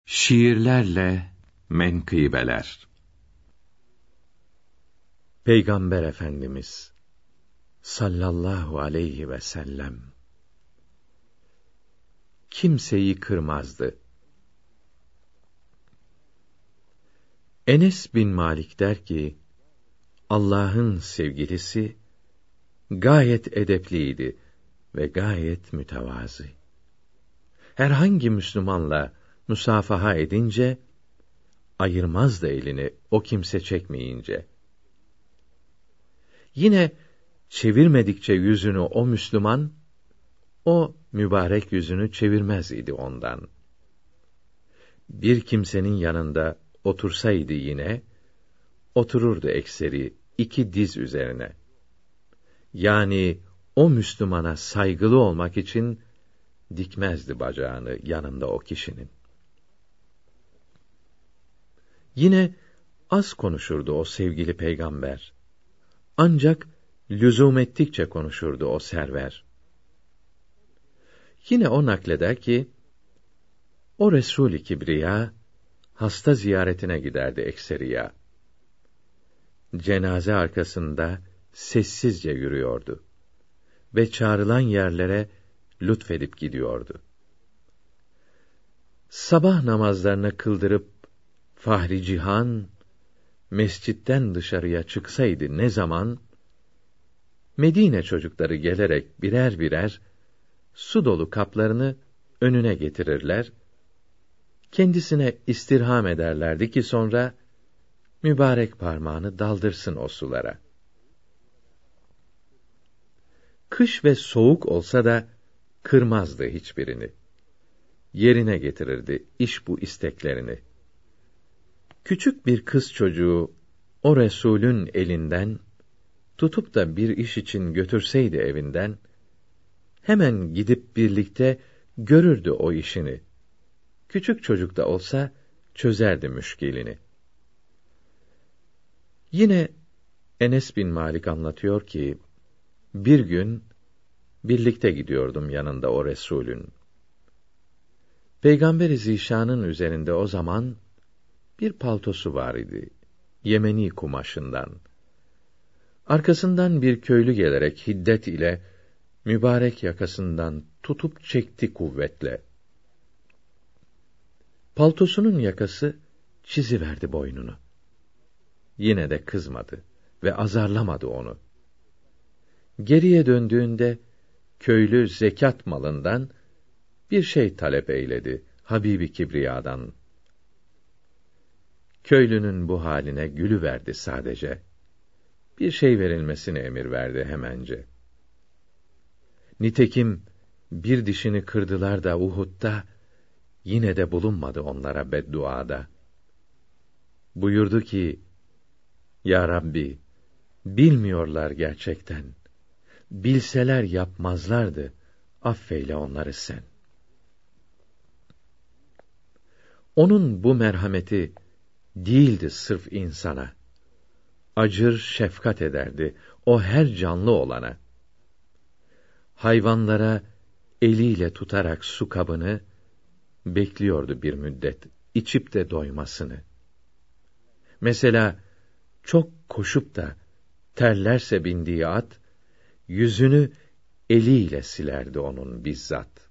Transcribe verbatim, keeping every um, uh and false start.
Şiirlerle menkıbeler. Peygamber Efendimiz sallallahu aleyhi ve sellem kimseyi kırmazdı. Enes bin Malik der ki, Allah'ın sevgilisi gayet edepliydi ve gayet mütevazı. Herhangi Müslümanla musafaha edince ayırmazdı elini, o kimse çekmeyince. Yine çevirmedikçe yüzünü o Müslüman, o mübarek yüzünü çevirmez idi ondan. Bir kimsenin yanında otursaydı yine, otururdu ekseri iki diz üzerine. Yani o Müslümana saygılı olmak için dikmezdi bacağını yanında o kişinin. Yine az konuşurdu o sevgili peygamber. Ancak lüzum ettikçe konuşurdu o server. Yine o nakleder ki, o Resul-i Kibriya, hasta ziyaretine giderdi ekseriya. Cenaze arkasında sessizce yürüyordu ve çağrılan yerlere lütfedip gidiyordu. Sabah namazlarını kıldırıp Fahri Cihan mescitten dışarıya çıksaydı ne zaman, Medine çocukları gelerek birer birer su dolu kaplarını önüne getirirler, kendisine istirham ederlerdi ki sonra mübarek parmağını daldırsın o sulara. Kış ve soğuk olsa da kırmazdı hiçbirini. Yerine getirirdi iş bu isteklerini. Küçük bir kız çocuğu o Resulün elinden tutup da bir iş için götürseydi evinden, hemen gidip birlikte görürdü o işini. Küçük çocuk da olsa çözerdi müşkilini. Yine Enes bin Malik anlatıyor ki, bir gün birlikte gidiyordum yanında o Resulün. Peygamber-i Zişan'ın üzerinde o zaman bir paltosu var idi, Yemeni kumaşından. Arkasından bir köylü gelerek hiddet ile mübarek yakasından tutup çekti kuvvetle. Paltosunun yakası çiziverdi boynunu. Yine de kızmadı ve azarlamadı onu. Geriye döndüğünde köylü zekat malından bir şey talep eyledi Habibi Kibriya'dan. Köylünün bu haline gülüverdi sadece. Bir şey verilmesini emir verdi hemence. Nitekim bir dişini kırdılar da Uhud'da, yine de bulunmadı onlara bedduada. Buyurdu ki, Ya Rabbi, bilmiyorlar gerçekten. Bilseler yapmazlardı, affeyle onları sen. Onun bu merhameti değildi sırf insana. Acır şefkat ederdi o her canlı olana. Hayvanlara eliyle tutarak su kabını bekliyordu bir müddet, içip de doymasını. Mesela çok koşup da terlerse bindiği at, yüzünü eliyle silerdi onun bizzat.